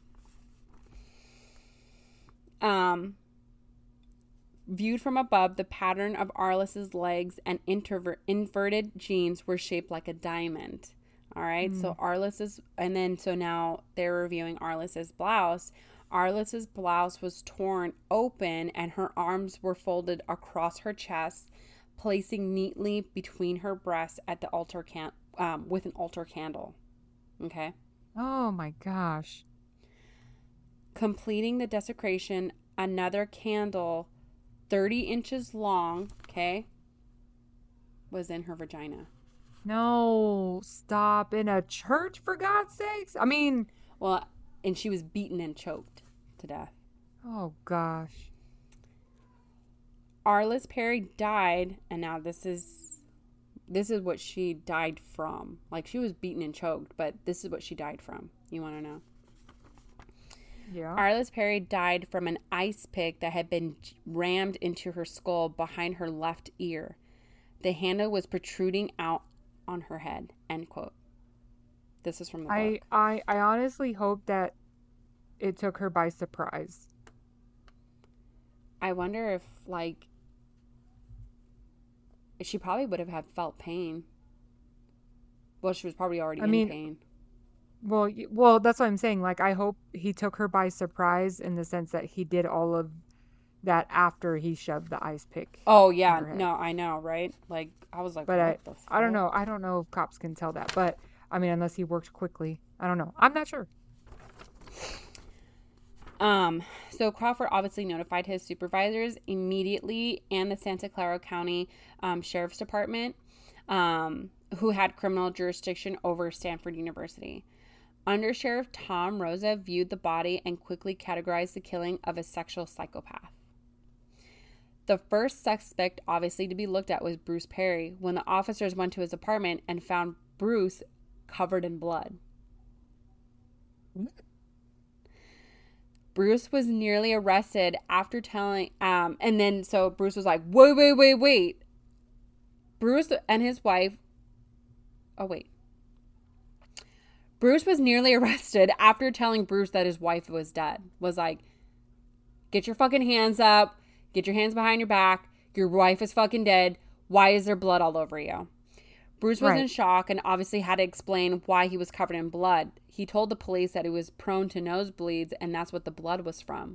Um, viewed from above, the pattern of Arliss's legs and interver- inverted jeans were shaped like a diamond. All right. Mm. So Arliss's, and then so now they're reviewing Arliss's blouse. Arliss's blouse was torn open and her arms were folded across her chest, placing neatly between her breasts at the altar can um, with an altar candle. Okay. Oh my gosh. Completing the desecration, another candle thirty inches long, okay, was in her vagina. No, stop. In a church, for God's sakes? I mean, Well, and she was beaten and choked to death. oh gosh. Arliss Perry died, and now this is this is what she died from. Like, she was beaten and choked, but this is what she died from. You want to know? Yeah. Arliss Perry died from an ice pick that had been rammed into her skull behind her left ear. The handle was protruding out on her head. End quote. This is from the I, book. I, I honestly hope that it took her by surprise. I wonder if, like, she probably would have had felt pain. Well, she was probably already I in mean, pain. Well, y- well, that's what I'm saying. Like, I hope he took her by surprise in the sense that he did all of that after he shoved the ice pick Oh, in yeah. her head. No, I know, right? Like, I was like, But I, what the I don't fuck? know. I don't know if cops can tell that. But I mean, unless he worked quickly, I don't know. I'm not sure. Um, so Crawford obviously notified his supervisors immediately and the Santa Clara County um, Sheriff's Department, um, who had criminal jurisdiction over Stanford University. Under Sheriff Tom Rosa viewed the body and quickly categorized the killing of a sexual psychopath. The first suspect, obviously, to be looked at was Bruce Perry when the officers went to his apartment and found Bruce covered in blood. Bruce was nearly arrested after telling, um, and then so Bruce was like, wait, wait, wait, wait. Bruce and his wife, oh, wait. Bruce was nearly arrested after telling Bruce that his wife was dead. Was like, get your fucking hands up. Get your hands behind your back. Your wife is fucking dead. Why is there blood all over you? Bruce was in Right. shock and obviously had to explain why he was covered in blood. He told the police that he was prone to nosebleeds and that's what the blood was from.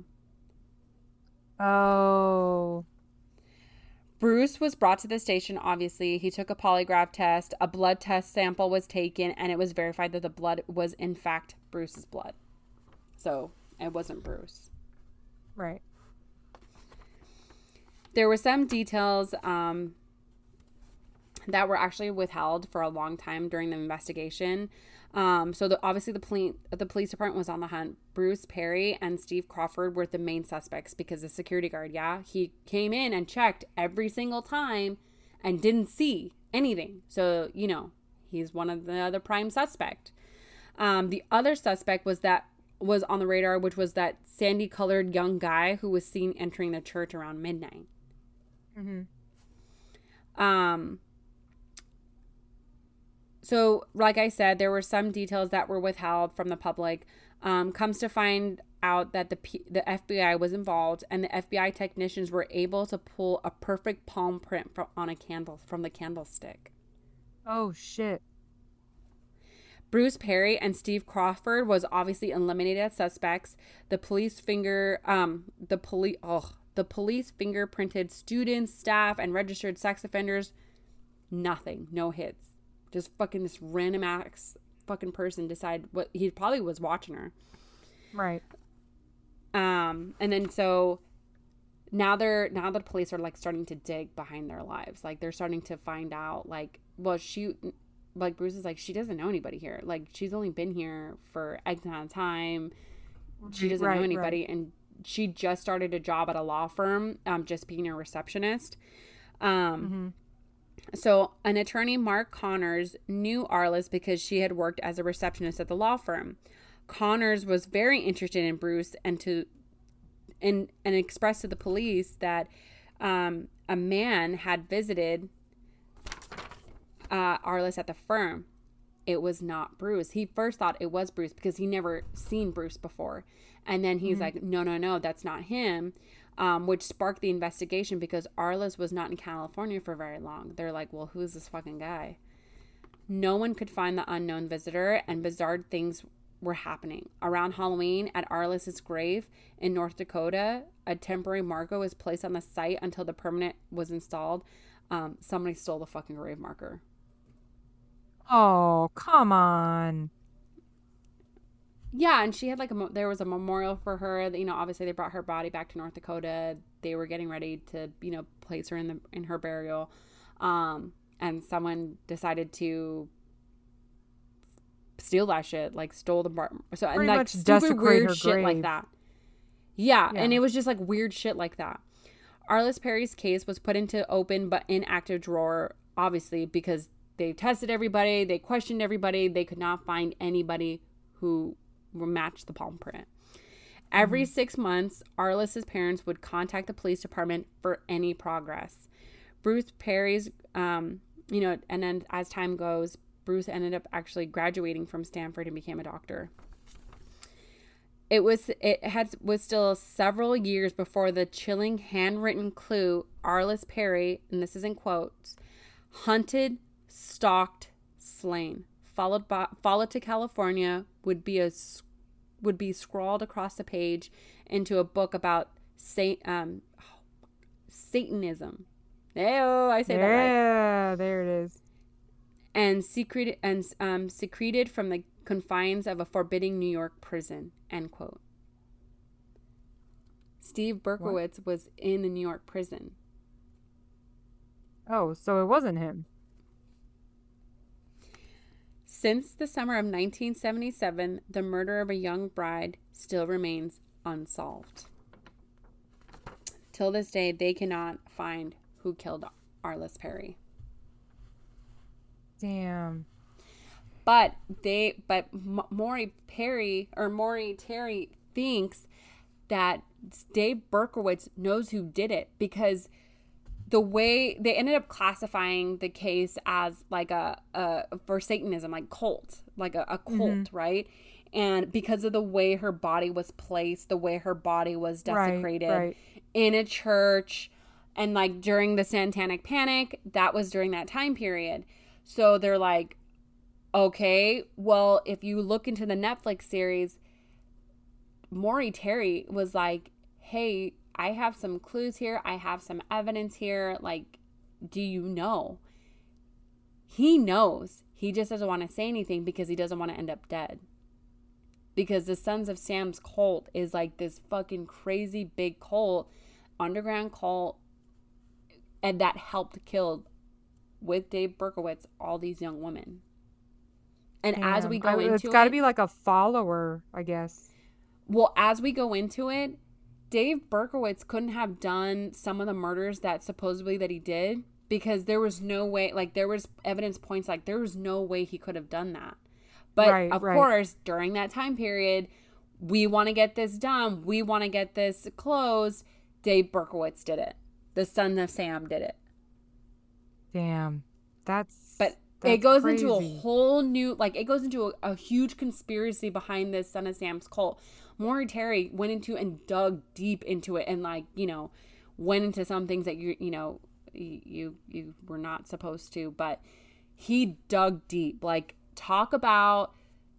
Oh, Bruce was brought to the station, obviously. He took a polygraph test. A blood test sample was taken and it was verified that the blood was in fact Bruce's blood. So it wasn't Bruce. right. There were some details um, that were actually withheld for a long time during the investigation. Um, so the, obviously the police the police department was on the hunt. Bruce Perry and Steve Crawford were the main suspects because the security guard, yeah, he came in and checked every single time and didn't see anything. So, you know, he's one of the other prime suspect. Um, the other suspect was that was on the radar, which was that sandy colored young guy who was seen entering the church around midnight. Mm-hmm. Um, so, like I said, there were some details that were withheld from the public. Um, comes to find out that the P- the F B I was involved, and the F B I technicians were able to pull a perfect palm print from on a candle from the candlestick. Oh shit. Bruce Perry and Steve Crawford was obviously eliminated as suspects. The police finger um the police oh the police fingerprinted students, staff, and registered sex offenders. Nothing, no hits. Just fucking this random ass fucking person decide what he probably was watching her. Right. Um, and then so now they're now the police are like starting to dig behind their lives. Like they're starting to find out like, well, she like Bruce is like, she doesn't know anybody here. Like she's only been here for X amount of time. She doesn't right, know anybody. Right. And she just started a job at a law firm, um, just being a receptionist. Um, Mm-hmm. So an attorney, Mark Connors, knew Arliss because she had worked as a receptionist at the law firm. Connors was very interested in Bruce and to and, and expressed to the police that um, a man had visited uh, Arliss at the firm. It was not Bruce. He first thought it was Bruce because he never seen Bruce before. And then he's mm-hmm. like, no, no, no, that's not him. Um, which sparked the investigation because Arliss was not in California for very long. They're like, well, who's this fucking guy? No one could find the unknown visitor, and bizarre things were happening. Around Halloween, at Arliss's grave in North Dakota, a temporary marker was placed on the site until the permanent was installed. Um, somebody stole the fucking grave marker. Oh, come on. Yeah, and she had like a there was a memorial for her. You know, obviously they brought her body back to North Dakota. They were getting ready to, you know, place her in the in her burial, um, and someone decided to steal that shit, like stole the bar. So Pretty and like much stupid weird shit grave. like that. Yeah, yeah, and it was just like weird shit like that. Arliss Perry's case was put into open but inactive drawer, obviously because they tested everybody, they questioned everybody, they could not find anybody who match the palm print. Every mm-hmm. six months, Arliss's parents would contact the police department for any progress. Bruce Perry's, um, you know, and then as time goes, Bruce ended up actually graduating from Stanford and became a doctor. It was it had was still several years before the chilling handwritten clue Arliss Perry, and this is in quotes, hunted, stalked, slain. Followed by followed to California would be a would be scrawled across the page into a book about Saint um Satanism. Oh, I say yeah, that right. Yeah, there it is. And secreted and um secreted from the confines of a forbidding New York prison. End quote. Steve Berkowitz what? was in a New York prison. Oh, so it wasn't him. Since the summer of nineteen seventy-seven, the murder of a young bride still remains unsolved. Till this day, they cannot find who killed Arliss Perry. Damn. But they, but M- Maury Perry or Maury Terry thinks that Dave Berkowitz knows who did it because the way they ended up classifying the case as like a, a for Satanism, like cult, like a, a cult, mm-hmm. right? And because of the way her body was placed, the way her body was desecrated right, right. in a church, and like during the Satanic Panic, that was during that time period. So they're like, okay, well, if you look into the Netflix series, Maury Terry was like, hey, I have some clues here. I have some evidence here. Like, do you know? He knows. He just doesn't want to say anything because he doesn't want to end up dead. Because the Sons of Sam's cult is like this fucking crazy big cult, underground cult, and that helped kill, with Dave Berkowitz, all these young women. And Damn. as we go I, into it's got to it, be like a follower, I guess. Well, as we go into it, Dave Berkowitz couldn't have done some of the murders that supposedly that he did because there was no way, like there was evidence points like there was no way he could have done that. But right, of right. course, during that time period, we want to get this done. We want to get this closed. Dave Berkowitz did it. The Son of Sam did it. Damn. That's But that's it goes crazy. into a whole new, like it goes into a, a huge conspiracy behind this Son of Sam's cult. Maury Terry went into and dug deep into it and like, you know, went into some things that you, you know, you, you were not supposed to, but he dug deep. Like, talk about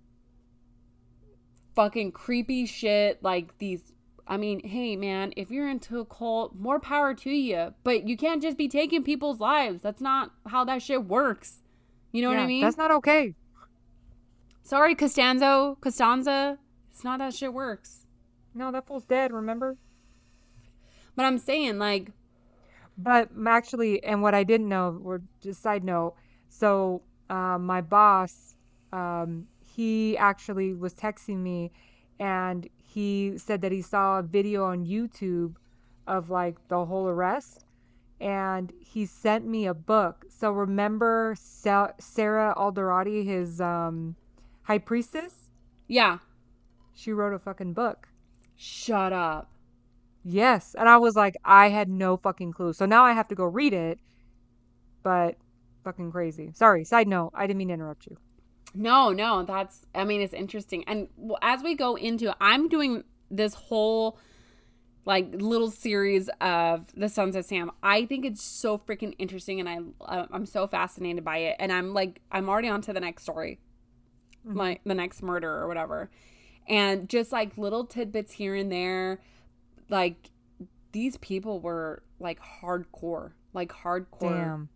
fucking creepy shit. Like these, I mean, hey man, if you're into a cult, more power to you, but you can't just be taking people's lives. That's not how that shit works. You know yeah, what I mean? That's not okay. Sorry, Costanzo, Costanza. It's not how shit works. No, that fool's dead, remember? But I'm saying, like... But actually, and what I didn't know, or just side note, so uh, my boss, um, he actually was texting me, and he said that he saw a video on YouTube of, like, the whole arrest, and he sent me a book. So remember Sa- Sarah Alderati, his um, high priestess? Yeah. She wrote a fucking book. Shut up. Yes. And I was like, I had no fucking clue. So now I have to go read it. But fucking crazy. Sorry. Side note. I didn't mean to interrupt you. No, no. That's, I mean, it's interesting. And as we go into it, I'm doing this whole like little series of the Sons of Sam. I think it's so freaking interesting. And I, uh, I'm so fascinated by it. And I'm like, I'm already on to the next story. Mm-hmm. Like the next murder or whatever. And just like little tidbits here and there, like these people were like hardcore, like hardcore Damn.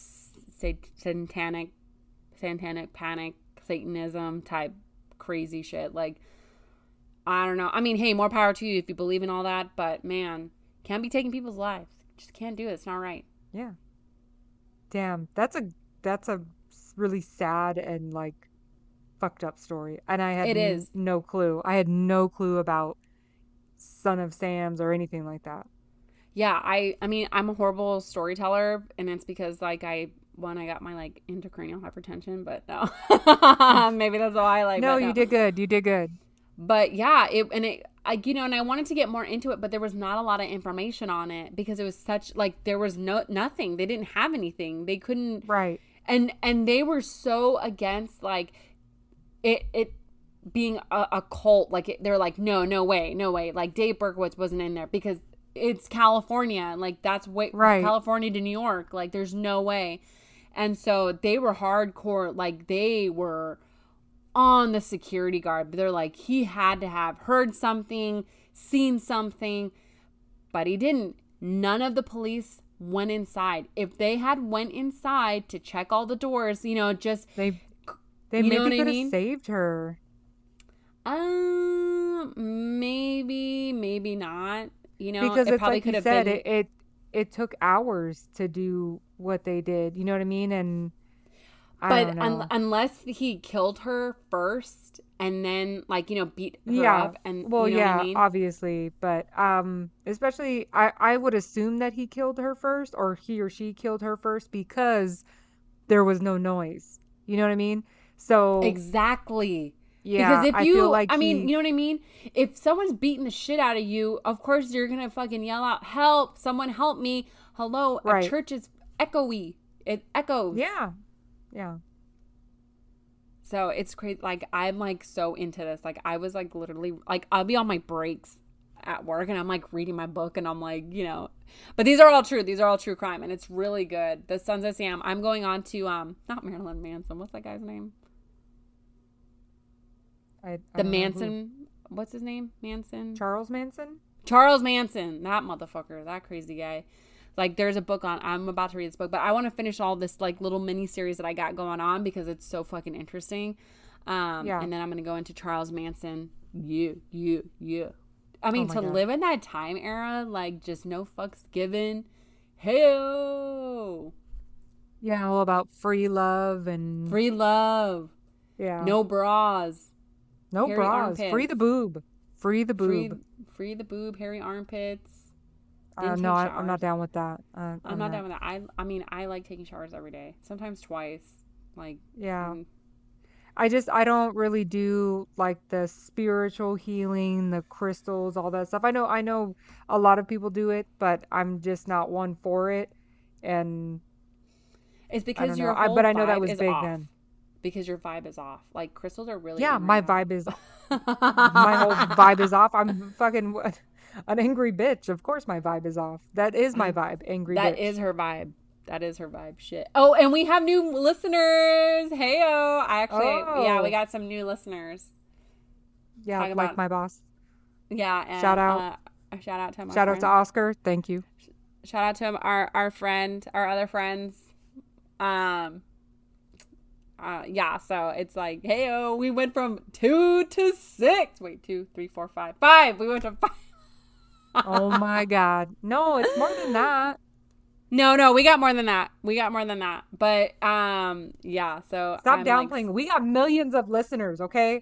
satanic, satanic panic, Satanism type crazy shit. Like, I don't know. I mean, hey, more power to you if you believe in all that. But man, can't be taking people's lives. Just can't do it. It's not right. Yeah. Damn. That's a, that's a really sad and like fucked up story, and I had it is. n- no clue. I had no clue about Son of Sam's or anything like that. Yeah, I I mean, I'm a horrible storyteller, and it's because like I one I got my like intracranial hypertension, but no. Maybe that's why I like No, no. you did good. You did good. But yeah, it and it I you know, and I wanted to get more into it, but there was not a lot of information on it because it was such like there was no nothing. They didn't have anything. They couldn't Right. And and they were so against like It it being a, a cult, like it, they're like, no, no way, no way. Like Dave Berkowitz wasn't in there because it's California, like that's way right. California to New York, like there's no way. And so they were hardcore, like they were on the security guard. But they're like, he had to have heard something, seen something, but he didn't. None of the police went inside. If they had went inside to check all the doors, you know, just they. They you maybe could have I mean? saved her. Um, maybe, maybe not. You know, because it it's probably like could you have said, been. It, it it took hours to do what they did. You know what I mean? And I but don't know. Un- unless he killed her first and then, like, you know, beat her yeah. up and well, you know yeah, what I mean? obviously, but um, especially I I would assume that he killed her first, or he or she killed her first because there was no noise. You know what I mean? So exactly. Yeah, because if I you, feel like I mean, he, you know what I mean? If someone's beating the shit out of you, of course you're going to fucking yell out, help, someone help me. Hello, Right. a church is echoey. It echoes. Yeah. Yeah. So it's crazy. Like, I'm like so into this. Like, I was like literally, like, I'll be on my breaks at work and I'm like reading my book and I'm like, you know, but these are all true. These are all true crime and it's really good. The Sons of Sam. I'm going on to, um, not Marilyn Manson. What's that guy's name? I, I The don't know Manson. What's his name? Manson? who. Charles Manson? Charles Manson. That motherfucker. That crazy guy. Like, there's a book on, I'm about to read this book, but I want to finish all this, like, little mini series that I got going on because it's so fucking interesting. Um, Yeah. And then I'm going to go into Charles Manson. Yeah, yeah, yeah. I mean, Oh my to God. live in that time era, like, just no fucks given. Hey-o! Yeah, all about free love and Free love. yeah, No bras. no hairy bras, free armpits. the boob, free the Free, boob. free the boob, hairy armpits. Uh, Didn't no, take I, I'm showers. not down with that. Uh, I'm on not that. down with that. I, I mean, I like taking showers every day. Sometimes twice. Like, Yeah, um, I just I don't really do like the spiritual healing, the crystals, all that stuff. I know I know a lot of people do it, but I'm just not one for it. And it's I because don't your know. I, whole but I know that vibe was is big off. then. because your vibe is off. Like crystals are really Yeah, in my right vibe is my whole vibe is off. I'm fucking what? An angry bitch. Of course my vibe is off. That is my vibe. Angry That bitch. is her vibe. That is her vibe. Shit. Oh, and we have new listeners. Heyo. I actually, Oh. yeah, we got some new listeners. Yeah, Talk like about- my boss. Yeah. And, Shout out. Uh, a shout out to my Shout friend. out to Oscar. Thank you. Shout out to him, our our friend, our other friends. Um. Uh, yeah, so it's like, hey, oh, we went from two to six. Wait, two, three, four, five, five. We went to five. Oh my God. No, it's more than that. No, no, we got more than that. We got more than that. But um, yeah. So Stop I'm downplaying. Like, We got millions of listeners, okay?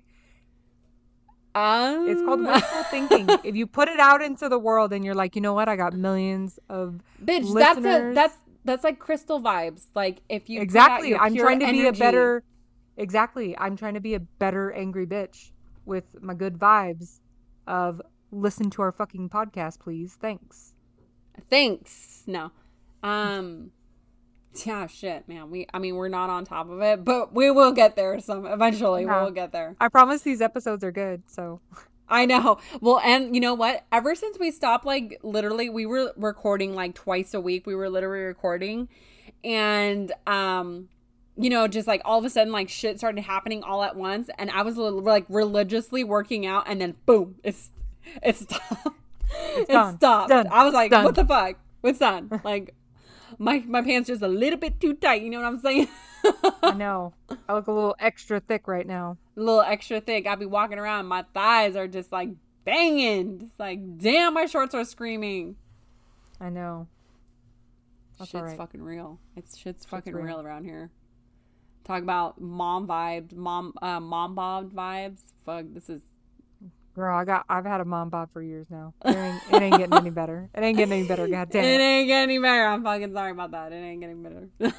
um, It's called wishful thinking. If you put it out into the world and you're like, you know what? I got millions of bitch. listeners. That's a that's that's like crystal vibes. Like if you put out Exactly. your I'm pure trying to be a energy- better. Exactly. I'm trying to be a better angry bitch with my good vibes of listen to our fucking podcast, please. Thanks. Thanks. No. Um. Yeah. Shit, man. We. I mean, we're not on top of it, but we will get there. Some eventually, Yeah. we'll get there. I promise these episodes are good. So I know. Well, and you know what? Ever since we stopped, like literally, we were recording like twice a week. We were literally recording, and um. you know, just like all of a sudden, like shit started happening all at once. And I was like religiously working out and then boom, it's, it's stopped. It's, done. stopped. Done. I was like, Done. what the fuck? What's done? Like my, my pants just a little bit too tight. You know what I'm saying? I know. I look a little extra thick right now. A little extra thick. I'll be walking around. My thighs are just like banging. Just like, damn, my shorts are screaming. I know. That's Shit's all right. fucking real. It's shit's, Shit's fucking real. real around here. Talk about mom vibes, mom, uh, mom bob vibes. Fuck, this is. Girl, I got I've had a mom bob for years now. It ain't, it ain't getting any better. It ain't getting any better. God damn It it. ain't getting any better. I'm fucking sorry about that. It ain't getting better.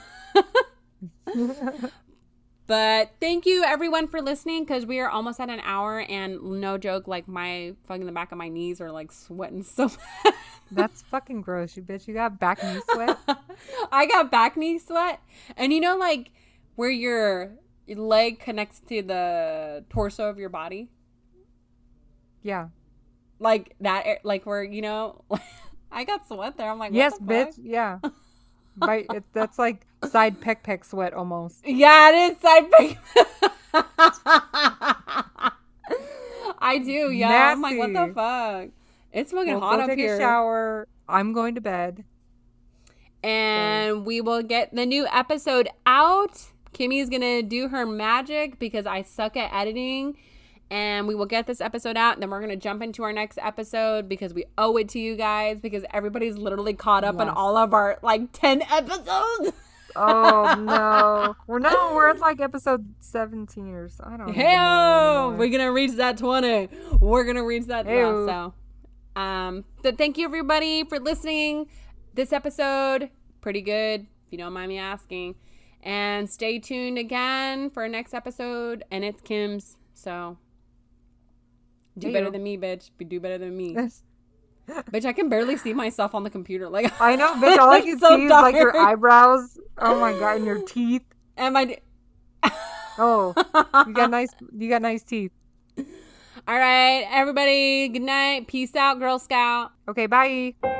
But thank you everyone for listening, because we are almost at an hour, and no joke, like my fucking the back of my knees are like sweating so bad. That's fucking gross, you bitch. You got back knee sweat? I got back knee sweat, and you know, like where your leg connects to the torso of your body, Yeah. like that, ar- like where, you know, I got sweat there. I'm like, what Yes, the bitch. fuck? Yeah. Right. It, that's like side peck peck sweat almost. Yeah, it is side pick. I do, yeah. I'm like, what the Nasty. fuck? It's fucking Well, hot go up take here. a shower. I'm going to bed. And we will get the new episode out. Kimmy's gonna do her magic because I suck at editing. And we will get this episode out, and then we're going to jump into our next episode because we owe it to you guys, because everybody's literally caught up on Yes. all of our, like, ten episodes. Oh no. We're no, we're at like episode seventeen or so. I don't even know Hell, anymore. we're going to reach that twenty. We're going to reach that. Yeah, Ew. so, um, so thank you, everybody, for listening. This episode, pretty good, if you don't mind me asking. And stay tuned again for our next episode, and it's Kim's, so... Do Hey, better yo. than me, bitch. Be do better than me. Bitch, I can barely see myself on the computer. Like I know, bitch. All I can I'm so see is like your tired. eyebrows. Oh my god, and your teeth. And my Oh, you got nice. You got nice teeth. All right, everybody. Good night. Peace out, Girl Scout. Okay, bye.